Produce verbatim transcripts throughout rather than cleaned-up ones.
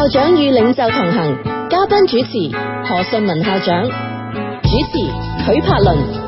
校長與領袖同行，嘉賓主持何順文校長，主持許柏倫。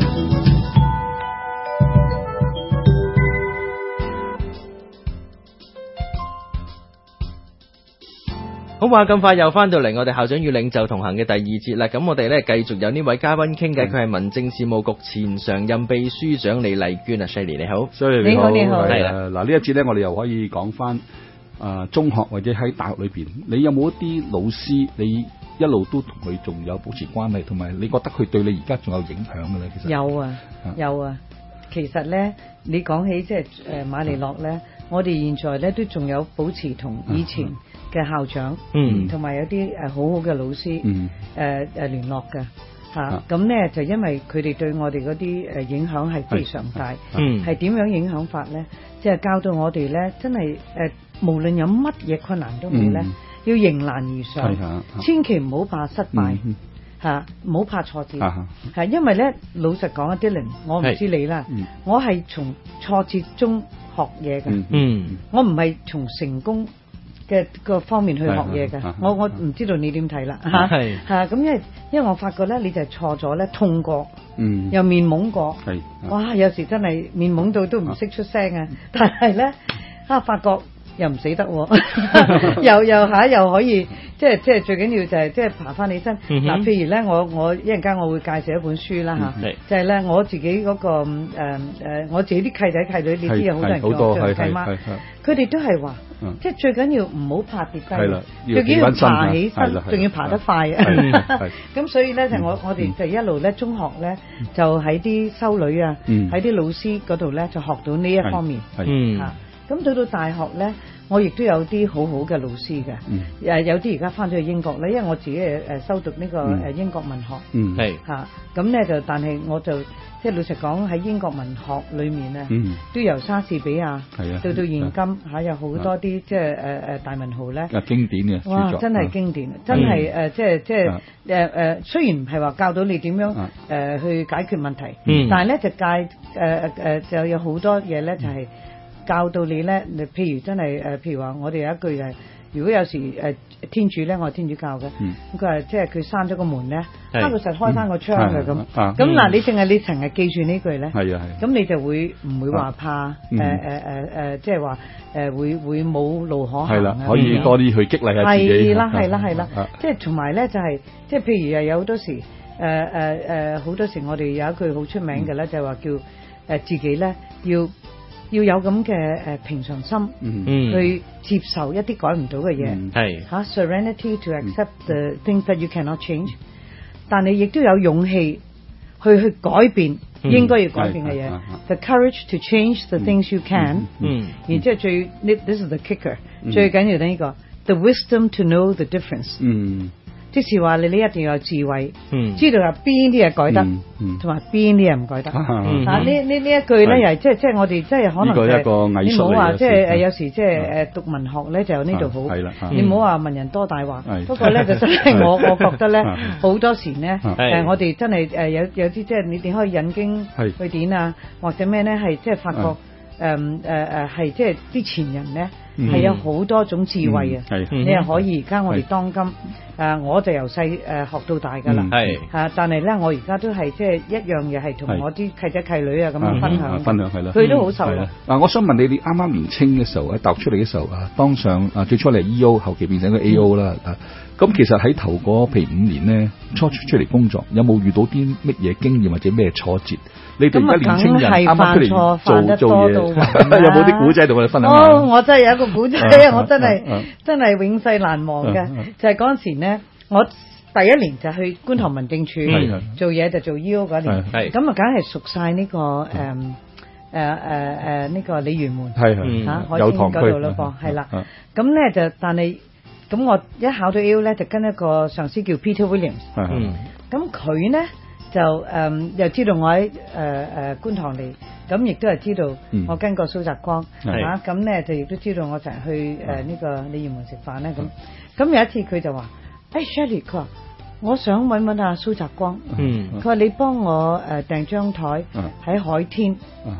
好話咁快又翻到嚟我哋校長與領袖同行嘅第二節啦，咁我哋咧繼續有呢位嘉賓傾偈，佢係民政事務局前常任秘書長李麗娟啊 ，Shirley 你好 ，Shirley 你好， 你好， 係啦，嗱呢一節咧，我哋又可以講翻啊中學或者喺大學裏邊，你有冇一啲老師你一路都同佢仲有保持關係，同埋你覺得佢對你而家仲有影響嘅咧？其實有啊，有啊，其實咧，你講起即係誒瑪利諾咧，我哋現在咧都仲有保持同以前嘅校長，嗯，同埋有啲誒好好嘅老師，嗯，誒誒聯絡嘅嚇，咁咧就因為佢哋對我哋嗰啲誒影響係非常大，嗯，係點樣影響法咧？即係教到我哋咧，真係誒無論有乜嘢困難都好咧，要迎難而上，千祈唔好怕失敗嚇，唔好怕挫折，係因為咧老實講一啲零，我唔知你啦，我係從挫折中學嘢嘅，嗯，我唔係從成功嘅個方面去學嘢嘅，我我唔知道你點睇啦嚇，係嚇咁，因為因為我發覺咧，你就係錯咗咧，痛過，嗯，又面懵過，係，哇，有時真係面懵到都唔識出聲啊，但係咧啊，發覺又唔死得，又又嚇又可以，即係即係最緊要就係即係爬翻起身。嗱，譬如咧，我我一陣間我會介紹一本書啦嚇，就係咧我自己嗰個誒誒我自己啲契仔契女，你知有好多人叫我做契媽，佢哋都係話，即係最緊要唔好怕跌低，最緊要爬起身，仲要爬得快啊！咁所以咧就我我哋就一路咧中學咧就喺啲修女啊，喺啲老師嗰度咧就學到呢一方面嚇。咁到到大學咧，我亦都有啲好好嘅老師嘅，誒、嗯、有啲而家翻咗去英國咧，因為我自己誒誒修讀呢個誒英國文學，係嚇咁咧就，但係我就即係老實講喺英國文學裏面咧，嗯、都由莎士比亞到到現今嚇、啊、有好多啲即係誒誒大文豪咧，啊經典嘅，哇真係經典，啊、真係誒、嗯、即係即係誒誒雖然唔係話教到你點樣誒、呃、去解決問題，嗯、但係咧就介誒誒誒就有好多嘢咧就係、是。教到你咧，你譬如真係誒，譬如話我哋有一句係，如果有時誒天主咧，我係天主教嘅，咁佢話即係佢閂咗個門咧，佢實開翻個窗嘅咁。咁嗱，你淨係你成日記住呢句咧，係啊係。咁你就會唔會話怕誒誒誒誒，即係話誒會會冇路可行啊？係啦，可以多啲去激勵下自己。係啦係啦係啦，即係同埋咧就係即係譬如誒有好多時誒誒誒好多時我哋有一句好出名嘅咧，就係話叫誒自己咧要。要有咁嘅誒平常心，嗯、去接受一啲改唔到嘅嘢，係嚇、嗯啊、serenity to accept the things that you cannot change，但係亦都有勇氣去去改變、嗯、應該要改變嘅嘢、嗯、，the courage to change the things you can，嗯，然之後最呢 this is the kicker，、嗯、最緊要呢、呢個 the wisdom to know the difference，嗯。即是話你你一定要有智慧，嗯、知道話邊啲嘢改得，同埋邊啲嘢唔改得。嗯、啊，呢呢呢一句咧，又係即係即係我哋即係可能係、就是、你唔好話即係誒有時即係誒讀文學咧就有呢度好，你唔好話文人多大話。嗯、不過咧就真係我我覺得咧好多時咧誒、呃、我哋真係誒有有啲即係你點可以引經據典啊，或者咩咧係即係發覺誒誒誒係即係啲前人咧。係、嗯、有好多種智慧啊！嗯、你係可以而家我哋當今誒、呃，我就由細誒學到大㗎啦。係、嗯啊、但係咧，我而家都係即係一樣嘢係同我啲契仔契女啊咁樣分享。分享係啦，佢都好受啦。嗱、嗯，我想問你，你啱啱年青嘅時候，喺踏出嚟嘅時候啊，當上啊最初嚟 E O， 後期變成個 A O 啦、嗯、啊。咁其實喺頭嗰譬如五年咧，初出出嚟工作，有冇遇到啲乜嘢經驗或者咩挫折？你哋而家年青人啱啱出嚟做做嘢，有冇啲古仔同我哋分享下？哦，我真係有一個古仔，我真係、啊啊、真係永世難忘嘅，啊啊、就係嗰陣時咧，我第一年就去觀塘民政處、嗯、做嘢，就做 E O 嗰年，咁啊梗係熟晒呢、呢個誒誒誒誒呢個鯉魚門，係嚇海天嗰度咯噃，係啦，咁咧就但係。咁我一考到 A O 咧，就跟一個上司叫 Peter Williams。嗯。咁佢咧就誒、呃、又知道我喺誒誒觀塘嚟，咁亦都係知道我跟過蘇澤光嚇，咁咧、嗯啊、就亦都知道我成日去誒呢、呃呢個鯉魚門食飯咧咁。咁、嗯、有一次佢就話：誒、hey, Shirley，佢話我想揾揾阿蘇澤光。嗯。佢話你幫我誒訂張台喺海天。嗯。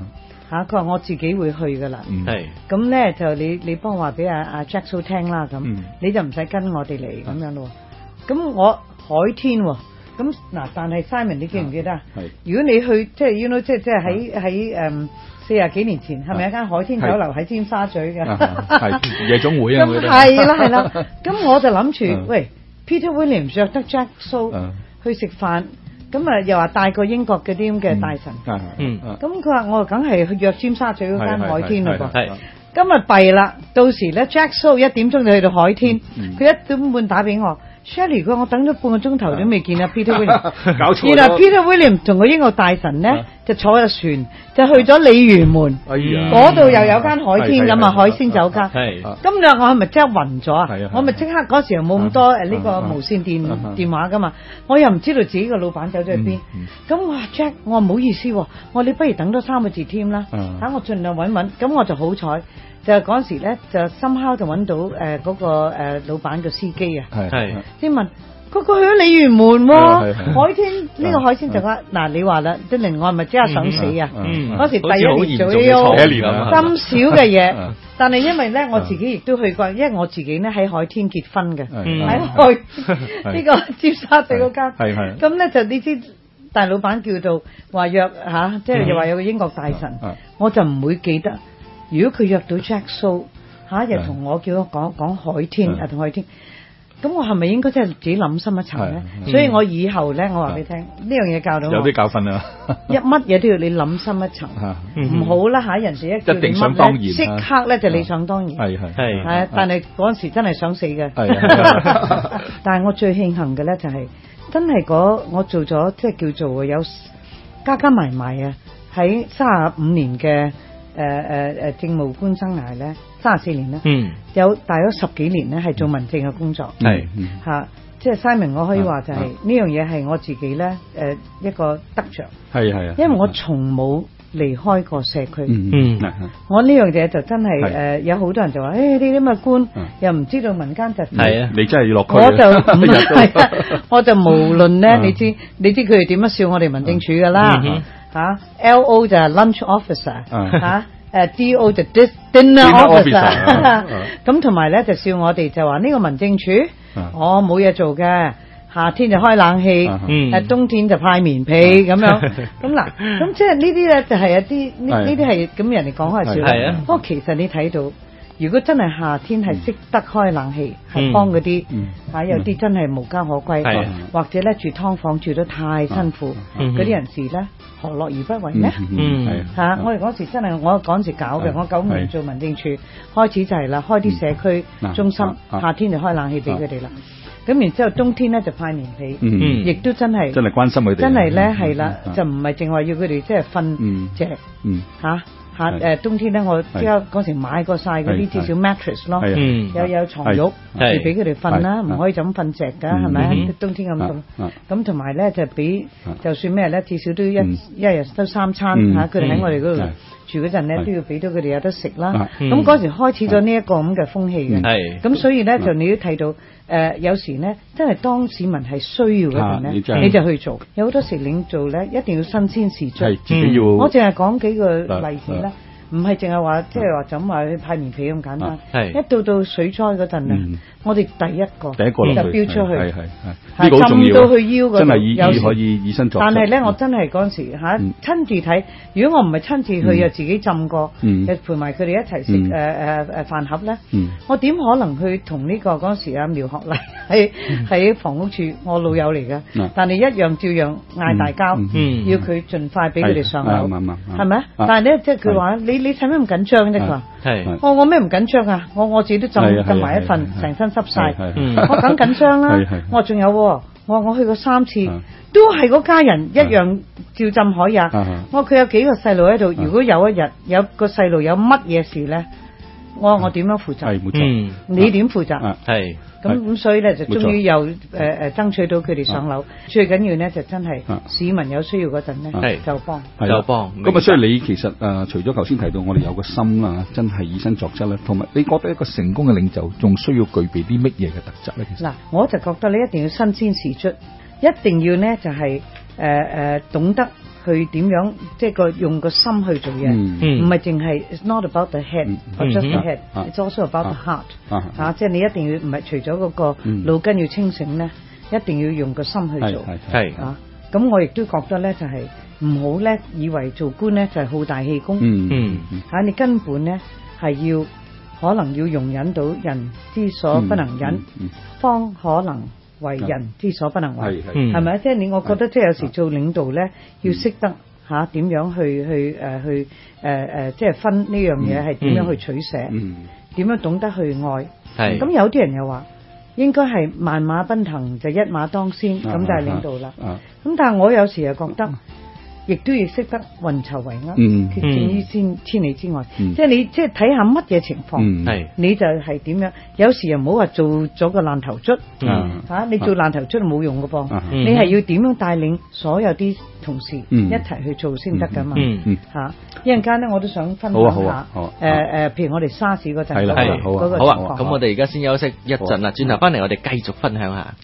嚇，佢話我自己會去噶啦。 係咁咧就你你幫我話俾阿阿 Jack So 聽啦，咁、 嗯、 你就唔使跟我哋嚟咁樣咯。咁我海天喎、哦，咁嗱，但係 Simon 你記唔記得啊？如果你去即係 you know 即係即係喺喺誒四廿幾年前，係咪一間海天酒樓喺尖沙咀嘅？ 係夜總會啊！ 咁係啦係啦，咁我就諗住喂 Peter Williams 約得 Jack So 去食飯。咁啊，又話帶個英國嗰啲咁嘅大臣， 嗯， 咁佢話我梗係去約尖沙咀嗰間海天嘞噃， 係， 今日弊啦，到時咧 Jack So 一點鐘就去到海天，佢、嗯、一點半打俾我。Shirley 佢我等咗半個鐘頭都未見啊 Peter Williams， 搞錯咗。 原來 Peter Williams 同個英國大臣咧就坐咗船就去咗鯉魚門，嗰度又有間海天咁啊海鮮酒家。係，今日我係咪即刻暈咗啊？我咪即刻嗰時候冇咁多誒呢個無線電電話噶嘛，我又唔知道自己個老闆走咗去邊。咁我話 Jack， 我話唔好意思，我話你不如等多三個字添啦，嚇我盡量揾揾。咁我就好彩。就嗰陣時咧，就 somehow 就揾到誒嗰、呃那個誒、呃、老闆嘅司機啊，係先問嗰、那個去咗鯉魚門喎、啊，海天呢、這個海鮮就話嗱你話啦，即令我係咪即刻想死啊？嗰、嗯嗯、時第一年做 A O， 咁少嘅嘢，但係因為咧我自己亦都去過，因為我自己咧喺海天結婚嘅，喺海呢個尖沙咀嗰間，咁咧就呢啲大老闆叫到話約嚇，即係又話有個英國大臣，嗯、我就唔會記得。如果佢約到 Jack So 下一日同我叫我講講海天啊，同海天，咁我係咪應該真係自己諗深一層咧？所以我以後咧，我話俾你聽，呢樣嘢教到我有啲教訓啊！一乜嘢都要你諗深一層，唔好啦嚇人哋一叫你乜咧，即刻咧就理所當然。係係係係，但係嗰陣時真係想死嘅。但係我最慶幸嘅咧就係真係嗰我做咗即係叫做有加加埋埋啊，喺三十五年嘅。誒誒誒政務官生涯咧，三十四年咧，嗯，有大約十幾年咧係做民政嘅工作，係嚇、嗯啊，即係 Simon，我可以話就係、是、呢、啊、樣嘢係我自己咧誒、呃、一個得着，係係啊，因為我從冇離開過社區，嗯嗯，我呢樣嘢就真係誒、呃、有好多人就話誒呢啲咁嘅官、啊、又唔知道民間疾苦，係啊，你真係要落區，我就唔係，我就無論咧、啊，你知你知佢哋點樣笑我哋民政處㗎啦。嗯嚇 ，L O 就係 lunch officer，嚇，誒 D O 就 dinner officer，咁同埋咧就笑我哋就話呢個民政處，我冇嘢做嘅，夏天就開冷氣，誒冬天就派棉被咁樣，咁嗱，咁即係呢啲咧就係一啲呢呢啲係咁人哋講開笑啦，不過其實你睇到。如果真係夏天係識得開冷氣，係、嗯、幫嗰啲嚇有啲真係無家可歸，嗯、或者咧住劏房住得太辛苦嗰啲、嗯、人士咧，何樂而不為呢？嗯，嚇、啊！我哋嗰時真係我嗰時搞嘅，我九五年做民政處開始就係啦，開啲社區中心，嗯、夏天就開冷氣俾佢哋啦。咁、啊、然之後冬天咧就派棉被，亦、嗯、都真係真係關心佢哋，真係咧係啦，就唔係淨話要佢哋即係瞓隻嚇。嚇誒冬天咧，我即刻嗰時買過晒嗰啲至少 mattress 咯，有有牀褥係俾佢哋瞓啦，唔可以就咁瞓隻㗎，係咪？冬天咁凍，咁同埋咧就俾就算咩咧，至少都一一日都三餐嚇，佢哋喺我哋嗰度住嗰陣咧，都要俾到佢哋有得食啦。咁嗰時開始咗呢一個咁嘅風氣嘅，咁所以咧就你都睇到誒，有時咧真係當市民係需要嗰陣咧，你就去做。有好多時領做咧，一定要新鮮時足。係自己要。我淨係講幾個例子啦。唔係淨係話即係話就咁話去派棉被咁簡單，係一到到水災嗰陣啊，我哋第一個第一個就飆出去，係係係呢個好重要，浸到去腰嗰度，真係以以可以以身作則。但係咧，我真係嗰陣時嚇親自睇，如果我唔係親自去又自己浸過，又陪埋佢哋一齊食誒誒誒飯盒咧，我點可能去同呢個嗰陣時阿苗學麗喺喺房屋處我老友嚟嘅，但係一樣照樣嗌大交，要佢盡快俾佢哋上樓，係咪啊？但係咧即係佢話你。你使咩咁緊張啫？佢話：我我咩唔緊張啊？我我自己都浸浸埋一份，成身濕晒。我梗緊張啦。我仲有，我話我去過三次，都係嗰家人一樣照浸海呀。我話佢有幾個細路喺度，如果有一日有個細路有乜嘢事咧，我話我點樣負責？嗯，你點負責？係。咁咁所以咧就終於又誒誒爭取到佢哋上樓，最緊要咧就真係市民有需要嗰陣咧就幫就幫。 咁啊，所以你其實誒除咗頭先提到我哋有個心啦，真係以身作則啦，同埋你覺得一個成功嘅領袖仲需要具備啲乜嘢嘅特質咧？其實嗱， 我就覺得你一定要新鮮時出，一定要咧就係誒誒懂得去點樣，即係個用個心去做嘢，唔係淨係 it's not about the head or just the head，it's also about the heart 嚇，即係你一定要唔係除咗嗰個腦筋要清醒咧，一定要用個心去做， 係啊，咁我亦都覺得咧就係唔好咧以為做官咧就係好大氣功， 嗯嚇你根本咧係要可能要容忍到人之所不能忍，方可能為人之所不能為，係咪啊？即係你，我覺得即係有時做領導咧，要識得嚇點樣去去誒去誒誒，即係分呢樣嘢係點樣去取捨，點樣懂得去愛。係咁有啲人又話應該係萬馬奔騰就一馬當先，咁就係領導啦。咁但係我有時又覺得，亦都要識得運籌帷幄，決勝於千千里之外。即係你即係睇下乜嘢情況，你就係點樣。有時又唔好話做咗個爛頭卒，嚇你做爛頭卒冇用嘅噃。你係要點樣帶領所有啲同事一齊去做先得㗎嘛？嚇一陣間咧，我都想分享下誒誒，譬如我哋沙士嗰陣嗰個嗰個情況。 好啊，咁我哋而家先休息一陣啦，轉頭翻嚟我哋繼續分享下。